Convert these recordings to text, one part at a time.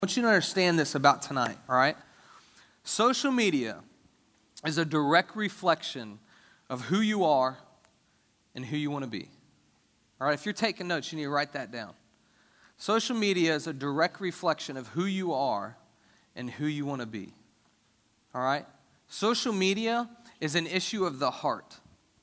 I want you to understand this about tonight, all right? Social media is a direct reflection of who you are and who you want to be. All right, if you're taking notes, you need to write that down. Social media is a direct reflection of who you are and who you want to be. All right? Social media is an issue of the heart.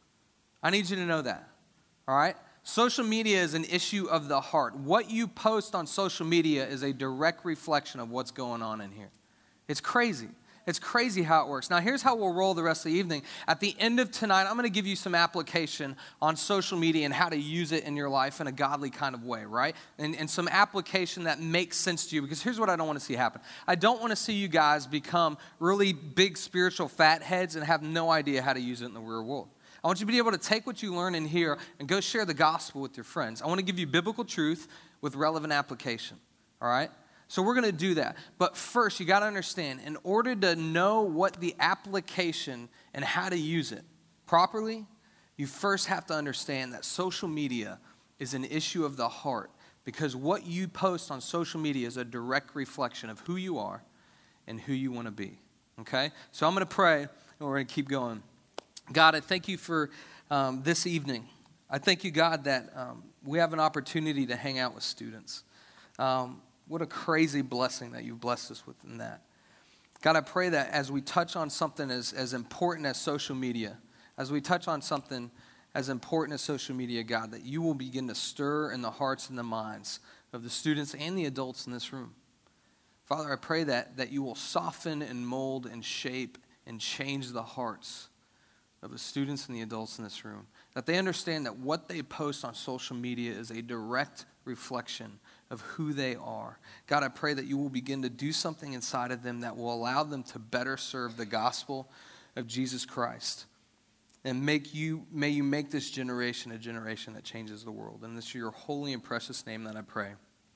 I need you to know that. All right? Social media is an issue of the heart. What you post on social media is a direct reflection of what's going on in here. It's crazy. It's crazy how it works. Now, here's how we'll roll the rest of the evening. At the end of tonight, I'm going to give you some application on social media and how to use it in your life in a godly kind of way, right? And some application that makes sense to you, because here's what I don't want to see happen. I don't want to see you guys become really big spiritual fatheads and have no idea how to use it in the real world. I want you to be able to take what you learn in here and go share the gospel with your friends. I want to give you biblical truth with relevant application, all right? So we're going to do that. But first, you got to understand, in order to know what the application and how to use it properly, you first have to understand that social media is an issue of the heart, because what you post on social media is a direct reflection of who you are and who you want to be, okay? So I'm going to pray, and we're going to keep going. God, I thank you for this evening. I thank you, God, that we have an opportunity to hang out with students. What a crazy blessing that you've blessed us with in that. God, I pray that as we touch on something as important as social media, as we touch on something as important as social media, God, that you will begin to stir in the hearts and the minds of the students and the adults in this room. Father, I pray that you will soften and mold and shape and change the hearts of the students and the adults in this room, that they understand that what they post on social media is a direct reflection of who they are. God, I pray that you will begin to do something inside of them that will allow them to better serve the gospel of Jesus Christ. And may you make this generation a generation that changes the world. And this is your holy and precious name that I pray.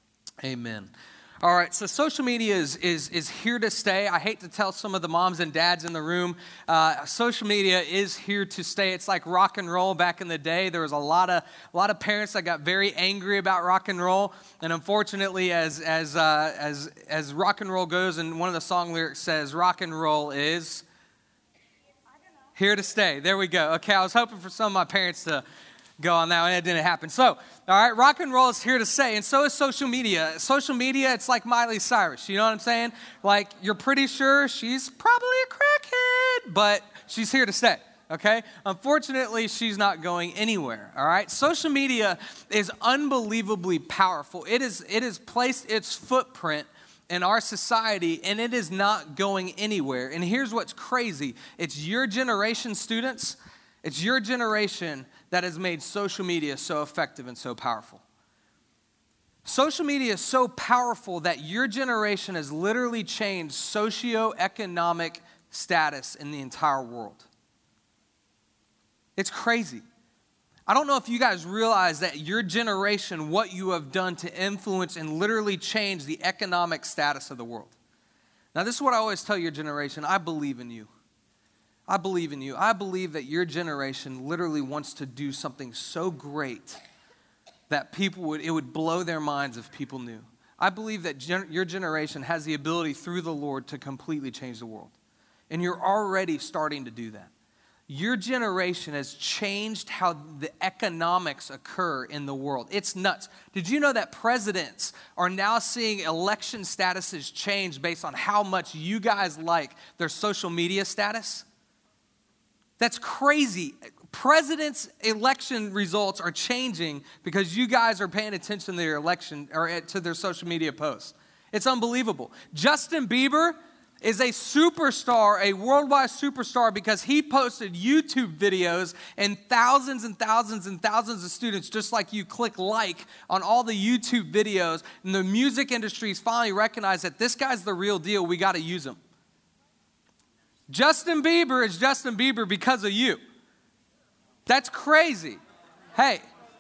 Amen. All right, so social media is here to stay. I hate to tell some of the moms and dads in the room, social media is here to stay. It's like rock and roll back in the day. There was a lot of parents that got very angry about rock and roll, and unfortunately, as rock and roll goes, and one of the song lyrics says, "Rock and roll is here to stay." There we go. Okay, I was hoping for some of my parents to go on that, and it didn't happen. So, all right, rock and roll is here to stay, and so is social media. Social media, it's like Miley Cyrus, you know what I'm saying? Like, you're pretty sure she's probably a crackhead, but she's here to stay, okay? Unfortunately, she's not going anywhere, all right? Social media is unbelievably powerful. It has placed its footprint in our society, and it is not going anywhere. And here's what's crazy. It's your generation, students. It's your generation that has made social media so effective and so powerful. Social media is so powerful that your generation has literally changed socioeconomic status in the entire world. It's crazy. I don't know if you guys realize that your generation, what you have done to influence and literally change the economic status of the world. Now, this is what I always tell your generation. I believe in you. I believe in you. I believe that your generation literally wants to do something so great that it would blow their minds if people knew. I believe that your generation has the ability through the Lord to completely change the world. And you're already starting to do that. Your generation has changed how the economics occur in the world. It's nuts. Did you know that presidents are now seeing election statuses change based on how much you guys like their social media status? That's crazy. Presidents' election results are changing because you guys are paying attention to their election or to their social media posts. It's unbelievable. Justin Bieber is a superstar, a worldwide superstar, because he posted YouTube videos and thousands and thousands and thousands of students, just like you, click like on all the YouTube videos. And the music industry's finally recognized that this guy's the real deal. We got to use him. Justin Bieber is Justin Bieber because of you. That's crazy. Hey,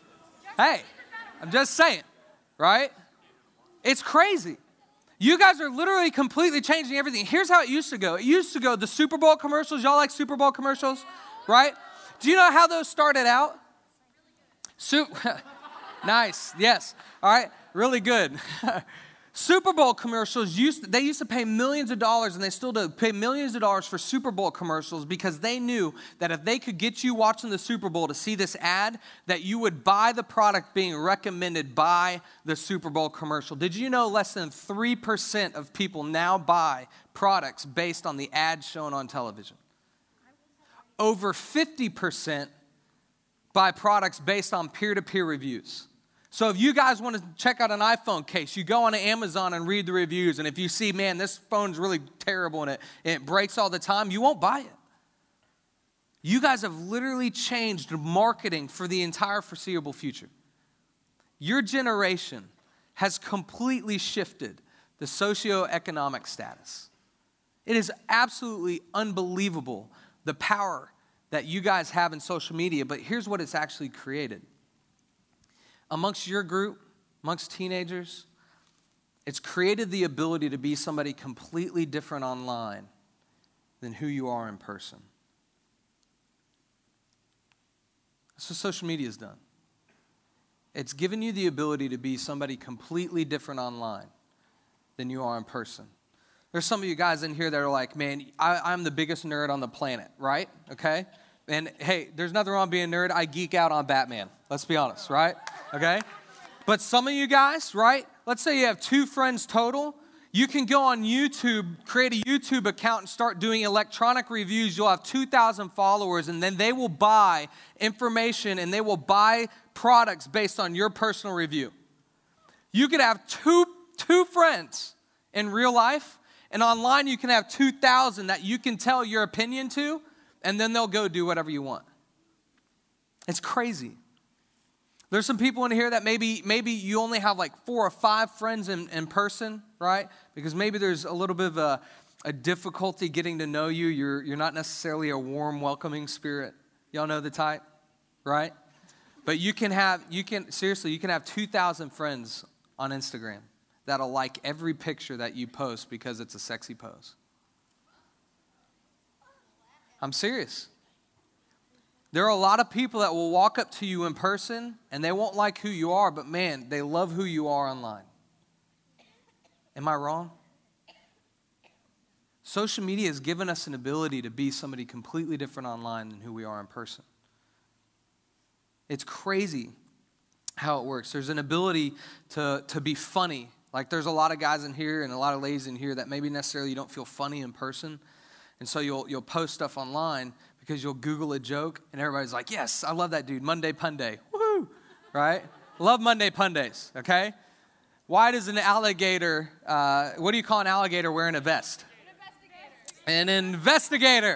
I'm just saying, right? It's crazy. You guys are literally completely changing everything. Here's how it used to go. It used to go, the Super Bowl commercials. Y'all like Super Bowl commercials, right? Do you know how those started out? Nice, yes. All right, really good. Super Bowl commercials, they used to pay millions of dollars, and they still do, pay millions of dollars for Super Bowl commercials because they knew that if they could get you watching the Super Bowl to see this ad, that you would buy the product being recommended by the Super Bowl commercial. Did you know less than 3% of people now buy products based on the ads shown on television? Over 50% buy products based on peer-to-peer reviews. So if you guys want to check out an iPhone case, you go on Amazon and read the reviews, and if you see, man, this phone's really terrible and it breaks all the time, you won't buy it. You guys have literally changed marketing for the entire foreseeable future. Your generation has completely shifted the socioeconomic status. It is absolutely unbelievable the power that you guys have in social media, but here's what it's actually created. Amongst your group, amongst teenagers, it's created the ability to be somebody completely different online than who you are in person. That's what social media has done. It's given you the ability to be somebody completely different online than you are in person. There's some of you guys in here that are like, man, I'm the biggest nerd on the planet, right? Okay? And hey, there's nothing wrong being a nerd. I geek out on Batman. Let's be honest, right? Okay? But some of you guys, right? Let's say you have 2 friends total. You can go on YouTube, create a YouTube account, and start doing electronic reviews. You'll have 2,000 followers, and then they will buy information and they will buy products based on your personal review. You could have two friends in real life, and online you can have 2,000 that you can tell your opinion to, and then they'll go do whatever you want. It's crazy. There's some people in here that maybe you only have like 4 or 5 friends in person, right? Because maybe there's a little bit of a difficulty getting to know you. You're not necessarily a warm, welcoming spirit. Y'all know the type, right? But you can have 2,000 friends on Instagram that'll like every picture that you post because it's a sexy pose. I'm serious. There are a lot of people that will walk up to you in person and they won't like who you are, but man, they love who you are online. Am I wrong? Social media has given us an ability to be somebody completely different online than who we are in person. It's crazy how it works. There's an ability to be funny. Like there's a lot of guys in here and a lot of ladies in here that maybe necessarily you don't feel funny in person. And so you'll post stuff online because you'll Google a joke and everybody's like, yes, I love that dude, Monday Pun Day, woohoo, right? Love Monday Pun Days, okay? Why does an alligator, what do you call an alligator wearing a vest? An investigator.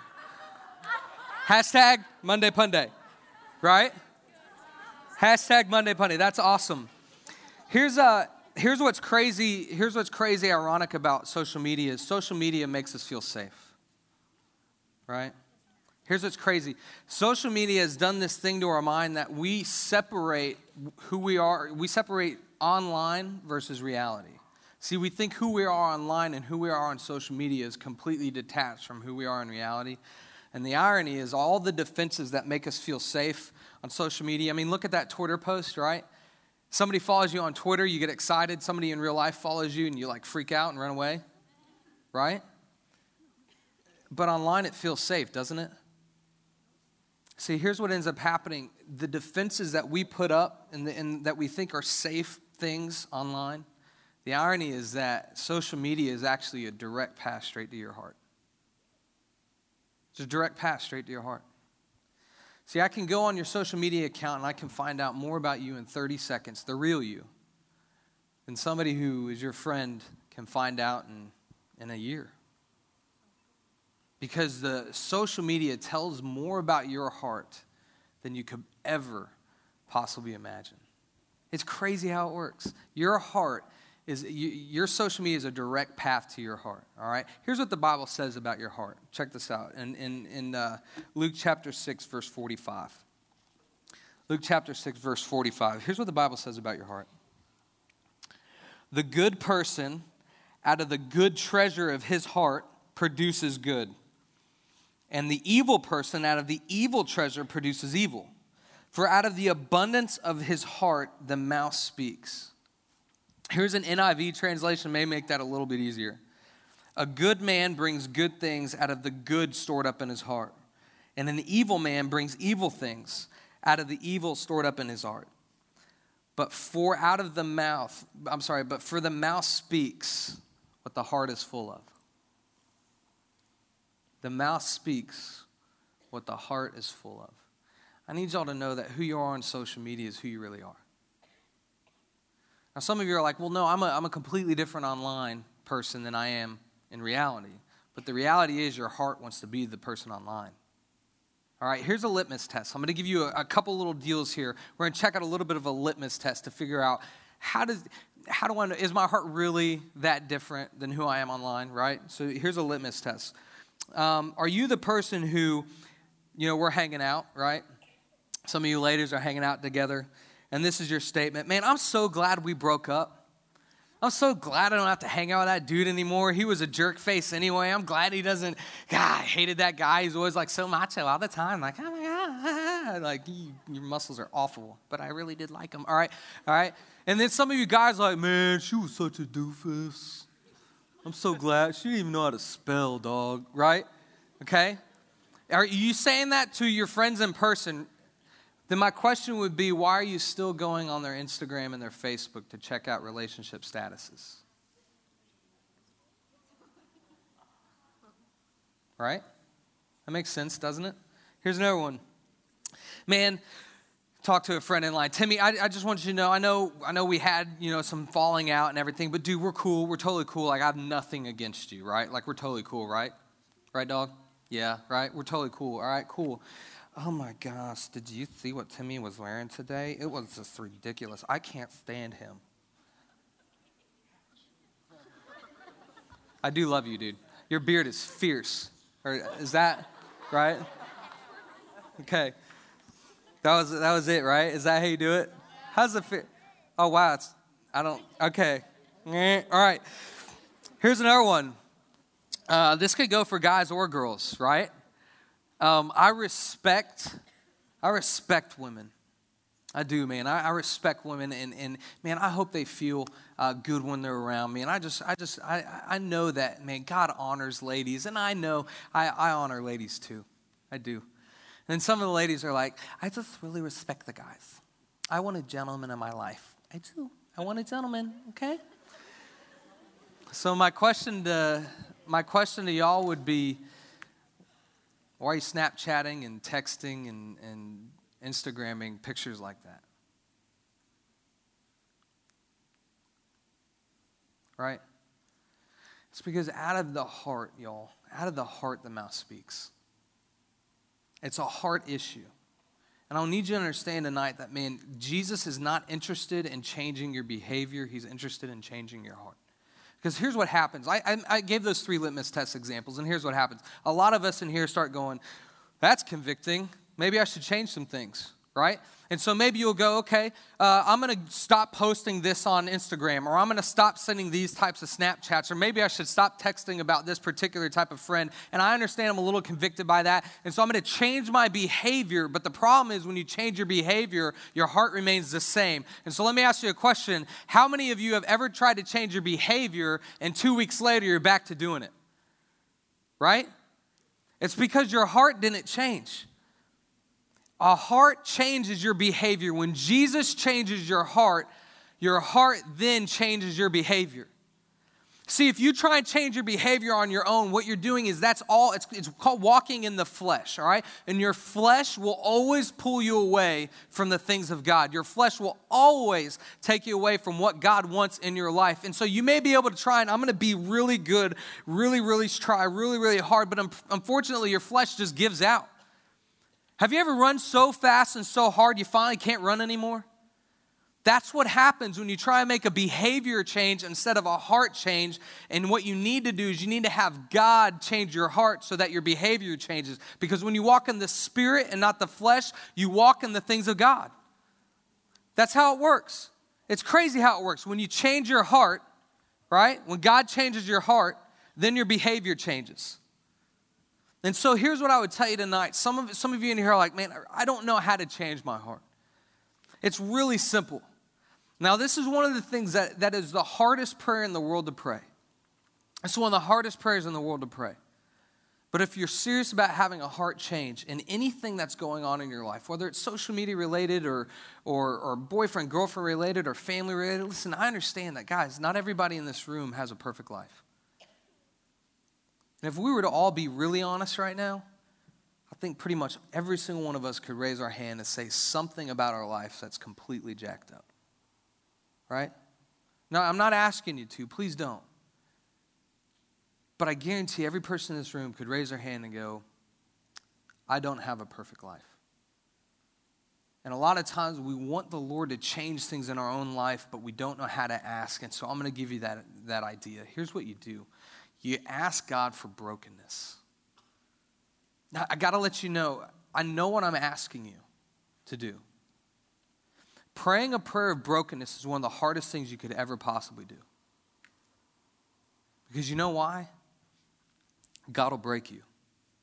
Hashtag Monday Pun Day, right? Hashtag Monday Pun Day, that's awesome. Here's what's crazy ironic about social media is social media makes us feel safe. Right? Here's what's crazy. Social media has done this thing to our mind that we separate who we are. We separate online versus reality. See, we think who we are online and who we are on social media is completely detached from who we are in reality. And the irony is all the defenses that make us feel safe on social media. I mean, look at that Twitter post, right? Somebody follows you on Twitter, you get excited. Somebody in real life follows you and you like freak out and run away, right? But online it feels safe, doesn't it? See, here's what ends up happening. The defenses that we put up and that we think are safe things online, the irony is that social media is actually a direct path straight to your heart. It's a direct path straight to your heart. See, I can go on your social media account and I can find out more about you in 30 seconds, the real you, than somebody who is your friend can find out in a year. Because the social media tells more about your heart than you could ever possibly imagine. It's crazy how it works. Your social media is a direct path to your heart, all right? Here's what the Bible says about your heart. Check this out in Luke chapter 6, verse 45. Luke chapter 6, verse 45. Here's what the Bible says about your heart. The good person out of the good treasure of his heart produces good. And the evil person out of the evil treasure produces evil. For out of the abundance of his heart, the mouth speaks. Here's an NIV translation, may make that a little bit easier. A good man brings good things out of the good stored up in his heart, and an evil man brings evil things out of the evil stored up in his heart. But for the mouth speaks what the heart is full of. The mouth speaks what the heart is full of. I need y'all to know that who you are on social media is who you really are. Now, some of you are like, well, no, I'm a completely different online person than I am in reality. But the reality is your heart wants to be the person online. All right, here's a litmus test. I'm going to give you a couple little deals here. We're going to check out a little bit of a litmus test to figure out how do I know, is my heart really that different than who I am online, right? So here's a litmus test. Are you the person who, we're hanging out, right? Some of you ladies are hanging out together, and this is your statement. Man, I'm so glad we broke up. I'm so glad I don't have to hang out with that dude anymore. He was a jerk face anyway. I'm glad he doesn't. God, I hated that guy. He's always like so macho all the time. Like, oh my God. Like, your muscles are awful. But I really did like him. All right. And then some of you guys are like, man, she was such a doofus. I'm so glad. She didn't even know how to spell, dog. Right? Okay? Are you saying that to your friends in person? Then my question would be, why are you still going on their Instagram and their Facebook to check out relationship statuses? Right? That makes sense, doesn't it? Here's another one. Man, talk to a friend in line. Timmy, I just want you to know, I know we had, some falling out and everything, but dude, we're cool. We're totally cool. Like, I have nothing against you, right? Like, we're totally cool, right? Right, dog? Yeah, right? We're totally cool. All right, cool. Oh my gosh, did you see what Timmy was wearing today? It was just ridiculous. I can't stand him. I do love you, dude. Your beard is fierce. Or is that right? Okay. That was it, right? Is that how you do it? How's it feel? Oh wow, okay. All right. Here's another one. This could go for guys or girls, right? I respect women. I do, man. I respect women, and man, I hope they feel good when they're around me. And I know that, man, God honors ladies, and I know I honor ladies too. I do. And some of the ladies are like, I just really respect the guys. I want a gentleman in my life. I do. I want a gentleman. Okay. So my question to y'all would be, why are you Snapchatting and texting and Instagramming pictures like that? Right? It's because out of the heart, y'all, out of the heart the mouth speaks. It's a heart issue. And I'll need you to understand tonight that, man, Jesus is not interested in changing your behavior. He's interested in changing your heart. Because here's what happens. I gave those 3 litmus test examples, and here's what happens. A lot of us in here start going, that's convicting. Maybe I should change some things, right? And so maybe you'll go, okay, I'm going to stop posting this on Instagram, or I'm going to stop sending these types of Snapchats, or maybe I should stop texting about this particular type of friend. And I understand I'm a little convicted by that, and so I'm going to change my behavior. But the problem is when you change your behavior, your heart remains the same. And so let me ask you a question. How many of you have ever tried to change your behavior, and 2 weeks later you're back to doing it? Right? It's because your heart didn't change. A heart changes your behavior. When Jesus changes your heart then changes your behavior. See, if you try and change your behavior on your own, what you're doing is it's called walking in the flesh, all right? And your flesh will always pull you away from the things of God. Your flesh will always take you away from what God wants in your life. And so you may be able to try, and I'm going to be really good, really try really, really hard, but unfortunately your flesh just gives out. Have you ever run so fast and so hard you finally can't run anymore? That's what happens when you try and make a behavior change instead of a heart change. And what you need to do is you need to have God change your heart so that your behavior changes. Because when you walk in the Spirit and not the flesh, you walk in the things of God. That's how it works. It's crazy how it works. When you change your heart, right? When God changes your heart, then your behavior changes. And so here's what I would tell you tonight. Some of you in here are like, man, I don't know how to change my heart. It's really simple. Now, this is one of the things that is the hardest prayer in the world to pray. It's one of the hardest prayers in the world to pray. But if you're serious about having a heart change in anything that's going on in your life, whether it's social media related or boyfriend, girlfriend related or family related, listen, I understand that, guys, not everybody in this room has a perfect life. And if we were to all be really honest right now, I think pretty much every single one of us could raise our hand and say something about our life that's completely jacked up. Right? Now, I'm not asking you to. Please don't. But I guarantee every person in this room could raise their hand and go, I don't have a perfect life. And a lot of times we want the Lord to change things in our own life, but we don't know how to ask. And so I'm going to give you that idea. Here's what you do. You ask God for brokenness. Now, I got to let you know, I know what I'm asking you to do. Praying a prayer of brokenness is one of the hardest things you could ever possibly do. Because you know why? God will break you.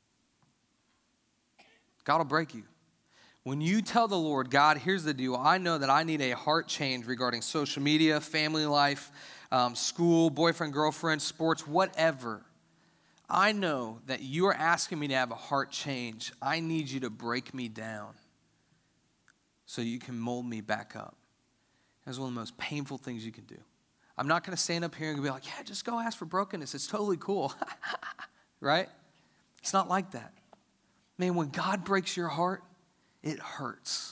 God will break you. When you tell the Lord, God, here's the deal. I know that I need a heart change regarding social media, family life, school, boyfriend, girlfriend, sports, whatever. I know that you are asking me to have a heart change. I need you to break me down so you can mold me back up. That's one of the most painful things you can do. I'm not going to stand up here and be like, yeah, just go ask for brokenness. It's totally cool. Right? It's not like that. Man, when God breaks your heart, it hurts.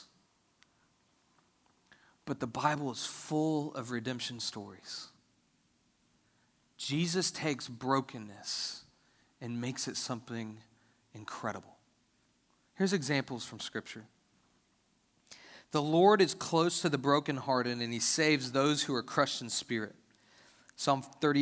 But the Bible is full of redemption stories. Jesus takes brokenness and makes it something incredible. Here's examples from Scripture. The Lord is close to the brokenhearted, and he saves those who are crushed in spirit. Psalm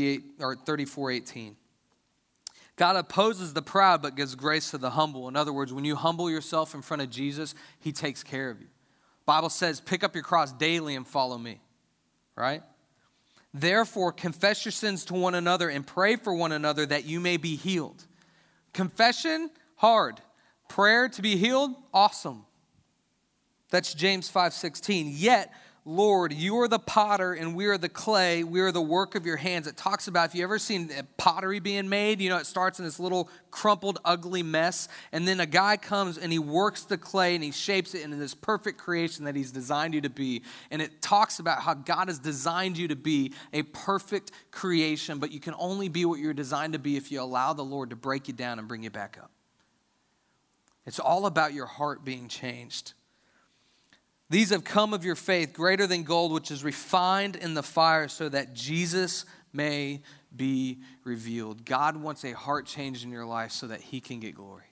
34:18. God opposes the proud, but gives grace to the humble. In other words, when you humble yourself in front of Jesus, he takes care of you. Bible says, pick up your cross daily and follow me. Right? Therefore, confess your sins to one another and pray for one another that you may be healed. Confession, hard. Prayer to be healed, awesome. That's James 5:16. Yet, Lord, you are the potter and we are the clay. We are the work of your hands. It talks about, if you ever seen pottery being made, you know, it starts in this little crumpled, ugly mess. And then a guy comes and he works the clay and he shapes it into this perfect creation that he's designed you to be. And it talks about how God has designed you to be a perfect creation, but you can only be what you're designed to be if you allow the Lord to break you down and bring you back up. It's all about your heart being changed. These have come of your faith, greater than gold, which is refined in the fire, so that Jesus may be revealed. God wants a heart change in your life so that he can get glory.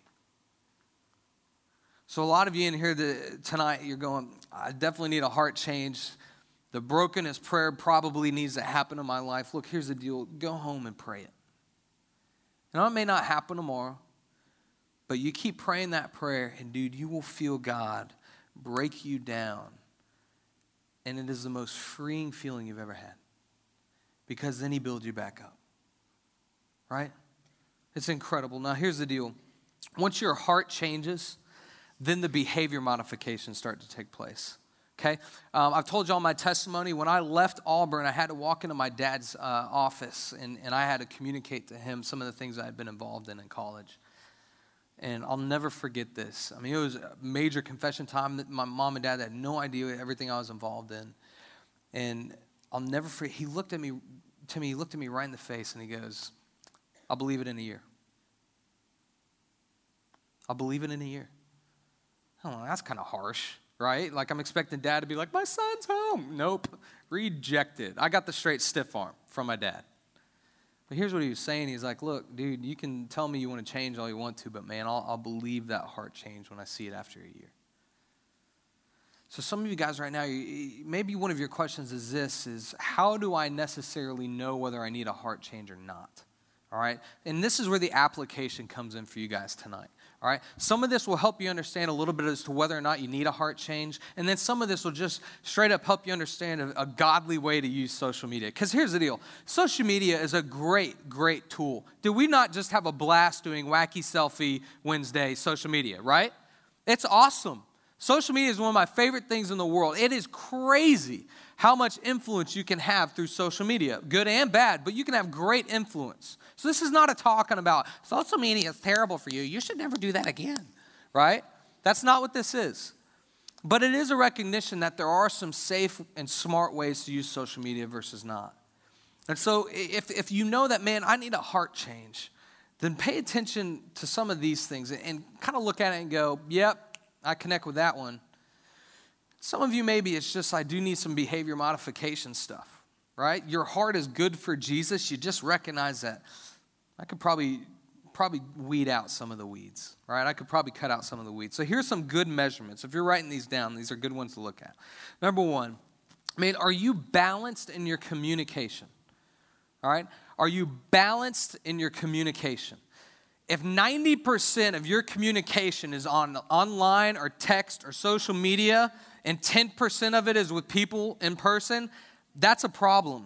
So a lot of you in here tonight, you're going, I definitely need a heart change. The brokenness prayer probably needs to happen in my life. Look, here's the deal. Go home and pray it. Now, it may not happen tomorrow, but you keep praying that prayer, and dude, you will feel God break you down. And it is the most freeing feeling you've ever had. Because then he builds you back up. Right? It's incredible. Now here's the deal. Once your heart changes, then the behavior modifications start to take place. Okay? I've told you all my testimony. When I left Auburn, I had to walk into my dad's office and I had to communicate to him some of the things I had been involved in college. And I'll never forget this. I mean, it was a major confession time that my mom and dad had no idea everything I was involved in. And I'll never forget, he looked at me right in the face and he goes, I'll believe it in a year. I'll believe it in a year. Oh, that's kind of harsh, right? Like I'm expecting dad to be like, my son's home. Nope, rejected. I got the straight stiff arm from my dad. But here's what he was saying. He's like, look, dude, you can tell me you want to change all you want to, but man, I'll believe that heart change when I see it after a year. So some of you guys right now, maybe one of your questions is this, is how do I necessarily know whether I need a heart change or not? All right? And this is where the application comes in for you guys tonight. All right? Some of this will help you understand a little bit as to whether or not you need a heart change. And then some of this will just straight up help you understand a godly way to use social media. Because here's the deal. Social media is a great, great tool. Do we not just have a blast doing Wacky Selfie Wednesday social media, right? It's awesome. Social media is one of my favorite things in the world. It is crazy how much influence you can have through social media, good and bad, but you can have great influence. So this is not a talking about social media is terrible for you. You should never do that again, right? That's not what this is. But it is a recognition that there are some safe and smart ways to use social media versus not. And so if you know that, man, I need a heart change, then pay attention to some of these things and kind of look at it and go, yep, I connect with that one. Some of you, maybe it's just, I do need some behavior modification stuff, right? Your heart is good for Jesus. You just recognize that. I could probably weed out some of the weeds, right? I could probably cut out some of the weeds. So here's some good measurements. If you're writing these down, these are good ones to look at. Number one, are you balanced in your communication? All right? Are you balanced in your communication? If 90% of your communication is online or text or social media, and 10% of it is with people in person, that's a problem.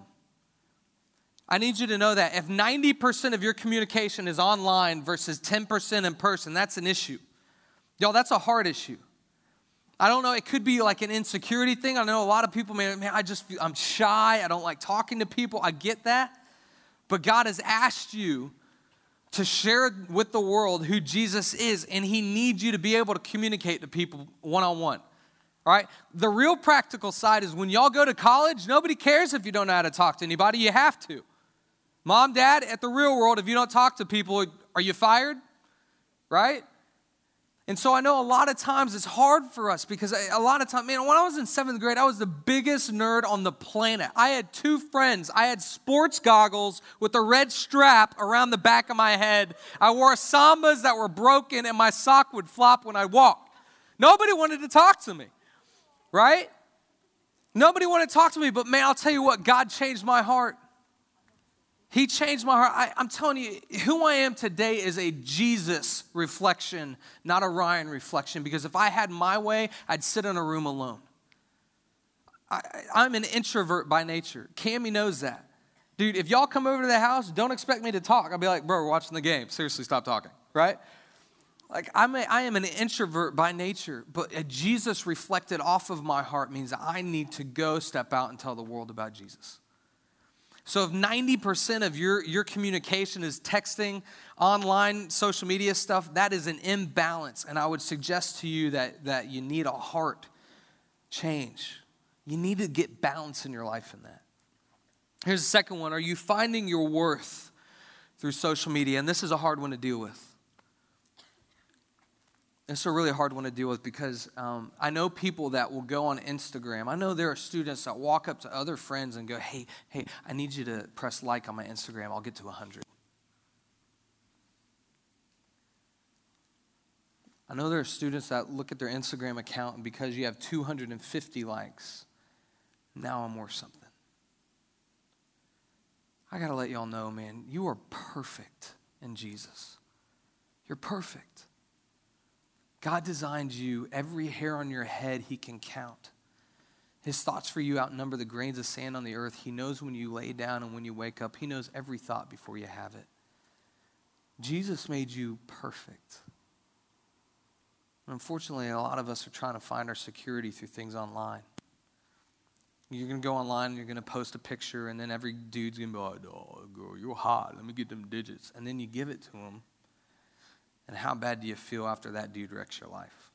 I need you to know that if 90% of your communication is online versus 10% in person, that's an issue. Y'all, that's a hard issue. I don't know, it could be like an insecurity thing. I know a lot of people, man, I'm shy. I don't like talking to people. I get that. But God has asked you to share with the world who Jesus is, and he needs you to be able to communicate to people one-on-one. All right? The real practical side is when y'all go to college, nobody cares if you don't know how to talk to anybody. You have to. Mom, Dad, at the real world, if you don't talk to people, are you fired? Right? And so I know a lot of times it's hard for us because a lot of times, man, when I was in 7th grade, I was the biggest nerd on the planet. I had 2 friends. I had sports goggles with a red strap around the back of my head. I wore Sambas that were broken and my sock would flop when I walked. Nobody wanted to talk to me. Right? Nobody wanted to talk to me, but man, I'll tell you what, God changed my heart. He changed my heart. I'm telling you, who I am today is a Jesus reflection, not a Ryan reflection, because if I had my way, I'd sit in a room alone. I'm an introvert by nature. Cammie knows that. Dude, if y'all come over to the house, don't expect me to talk. I'll be like, bro, we're watching the game. Seriously, stop talking, right? Like, I am an introvert by nature, but a Jesus reflected off of my heart means I need to go step out and tell the world about Jesus. So if 90% of your communication is texting, online, social media stuff, that is an imbalance. And I would suggest to you that you need a heart change. You need to get balance in your life in that. Here's the second one. Are you finding your worth through social media? And this is a hard one to deal with. It's a really hard one to deal with because I know people that will go on Instagram. I know there are students that walk up to other friends and go, hey, I need you to press like on my Instagram. I'll get to 100. I know there are students that look at their Instagram account and because you have 250 likes, now I'm worth something. I got to let y'all know, man, you are perfect in Jesus. You're perfect. God designed you, every hair on your head he can count. His thoughts for you outnumber the grains of sand on the earth. He knows when you lay down and when you wake up. He knows every thought before you have it. Jesus made you perfect. And unfortunately, a lot of us are trying to find our security through things online. You're going to go online and you're going to post a picture and then every dude's going to be like, oh, girl, you're hot. Let me get them digits. And then you give it to them. And how bad do you feel after that dude wrecks your life?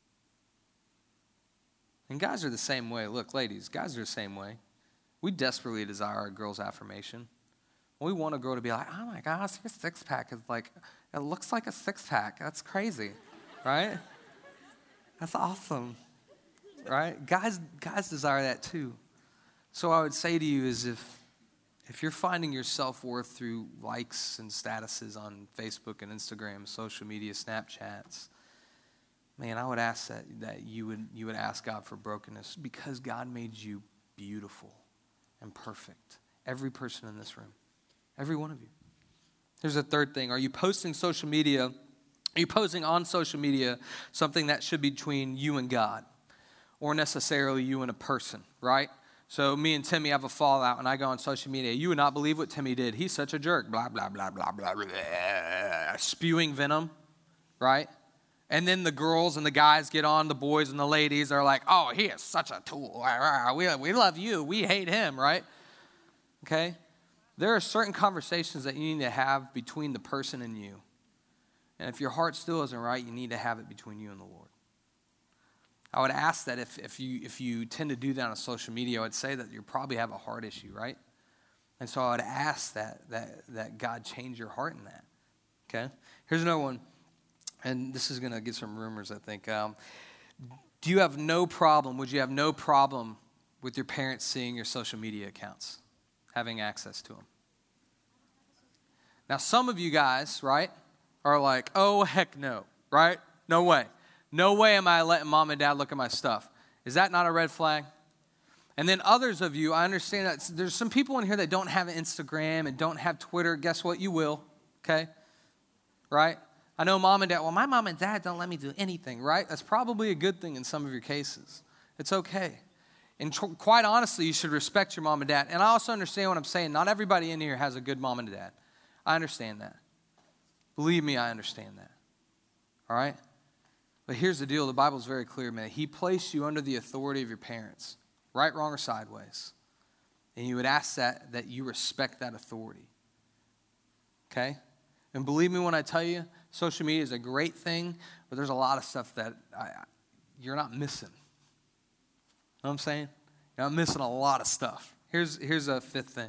And guys are the same way. Look, ladies, guys are the same way. We desperately desire our girl's affirmation. We want a girl to be like, oh my gosh, your six-pack is like, it looks like a six-pack. That's crazy, right? That's awesome, right? Guys desire that too. So I would say to you is if you're finding your self-worth through likes and statuses on Facebook and Instagram, social media, Snapchats, man, I would ask that you would ask God for brokenness because God made you beautiful and perfect. Every person in this room. Every one of you. Here's a third thing. Are you posting social media? Are you posting on social media something that should be between you and God or necessarily you and a person, right? So me and Timmy have a fallout, and I go on social media. You would not believe what Timmy did. He's such a jerk. Blah, blah, blah, blah, blah, blah. Spewing venom, right? And then the girls and the guys get on, the boys and the ladies are like, oh, he is such a tool. We love you. We hate him, right? Okay? There are certain conversations that you need to have between the person and you. And if your heart still isn't right, you need to have it between you and the Lord. I would ask that if you tend to do that on social media, I would say that you probably have a heart issue, right? And so I would ask that God change your heart in that. Okay? Here's another one. And this is going to get some rumors, I think. Would you have no problem with your parents seeing your social media accounts, having access to them? Now, some of you guys, right, are like, oh, heck no, right? No way. No way am I letting mom and dad look at my stuff. Is that not a red flag? And then others of you, I understand that there's some people in here that don't have Instagram and don't have Twitter. Guess what? You will, okay? Right? I know mom and dad, well, my mom and dad don't let me do anything, right? That's probably a good thing in some of your cases. It's okay. And quite honestly, you should respect your mom and dad. And I also understand what I'm saying. Not everybody in here has a good mom and dad. I understand that. Believe me, I understand that. All right? But here's the deal. The Bible's very clear, man. He placed you under the authority of your parents, right, wrong, or sideways. And you would ask that you respect that authority. Okay? And believe me when I tell you, social media is a great thing, but there's a lot of stuff that you're not missing. You know what I'm saying? You're not missing a lot of stuff. Here's a fifth thing.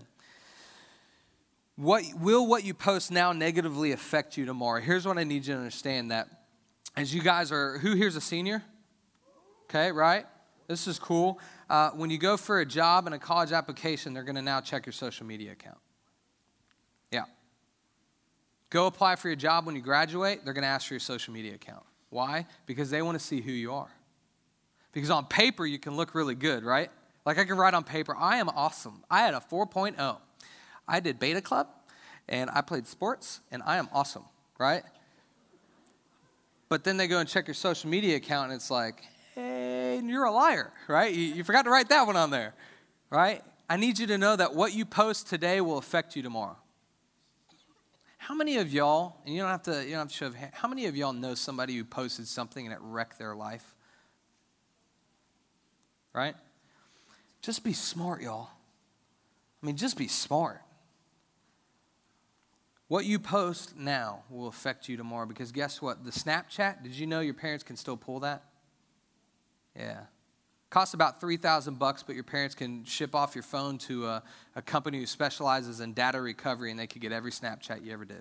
What you post now negatively affect you tomorrow? Here's what I need you to understand, that as you guys are, who here's a senior? Okay, right? This is cool. When you go for a job and a college application, they're going to now check your social media account. Yeah. Go apply for your job when you graduate, they're going to ask for your social media account. Why? Because they want to see who you are. Because on paper, you can look really good, right? Like I can write on paper, I am awesome. I had a 4.0. I did beta club, and I played sports, and I am awesome, right? But then they go and check your social media account, and it's like, hey, you're a liar, right? You forgot to write that one on there, right? I need you to know that what you post today will affect you tomorrow. How many of y'all, and you don't have to show of hands, how many of y'all know somebody who posted something and it wrecked their life? Right? Just be smart, y'all. I mean, just be smart. What you post now will affect you tomorrow, because guess what? The Snapchat, did you know your parents can still pull that? Yeah. Costs about $3,000, but your parents can ship off your phone to a company who specializes in data recovery, and they could get every Snapchat you ever did.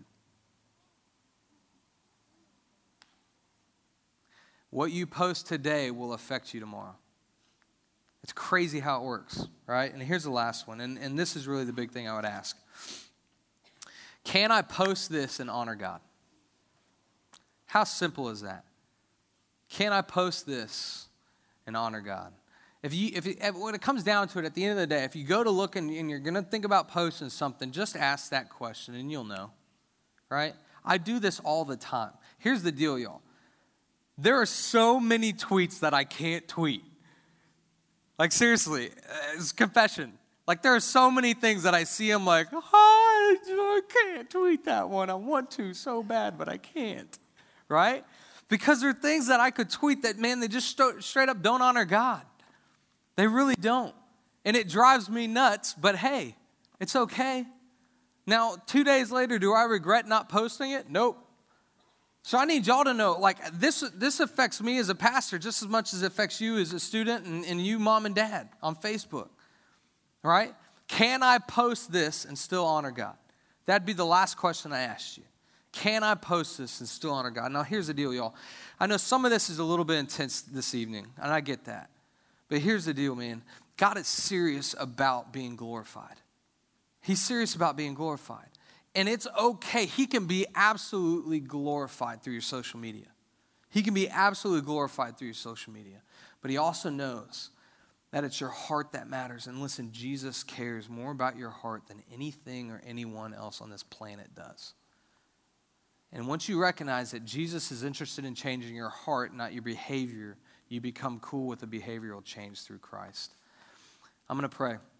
What you post today will affect you tomorrow. It's crazy how it works, right? And here's the last one, and this is really the big thing I would ask. Can I post this and honor God? How simple is that? Can I post this and honor God? When it comes down to it, at the end of the day, if you go to look and you're going to think about posting something, just ask that question and you'll know, right? I do this all the time. Here's the deal, y'all. There are so many tweets that I can't tweet. Like, seriously, it's confession. Like, there are so many things that I see, I'm like, I can't tweet that one. I want to so bad, but I can't, right? Because there are things that I could tweet that, man, they just straight up don't honor God. They really don't. And it drives me nuts, but hey, it's okay. Now, 2 days later, do I regret not posting it? Nope. So I need y'all to know, like, this affects me as a pastor just as much as it affects you as a student and you, mom and dad, on Facebook, right? Can I post this and still honor God? That'd be the last question I asked you. Can I post this and still honor God? Now, here's the deal, y'all. I know some of this is a little bit intense this evening, and I get that. But here's the deal, man. God is serious about being glorified. He's serious about being glorified. And it's okay. He can be absolutely glorified through your social media. He can be absolutely glorified through your social media. But he also knows that it's your heart that matters. And listen, Jesus cares more about your heart than anything or anyone else on this planet does. And once you recognize that Jesus is interested in changing your heart, not your behavior, you become cool with the behavioral change through Christ. I'm going to pray.